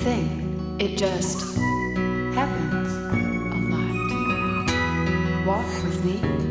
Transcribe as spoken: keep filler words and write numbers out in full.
thing. It just happens a lot. Walk with me.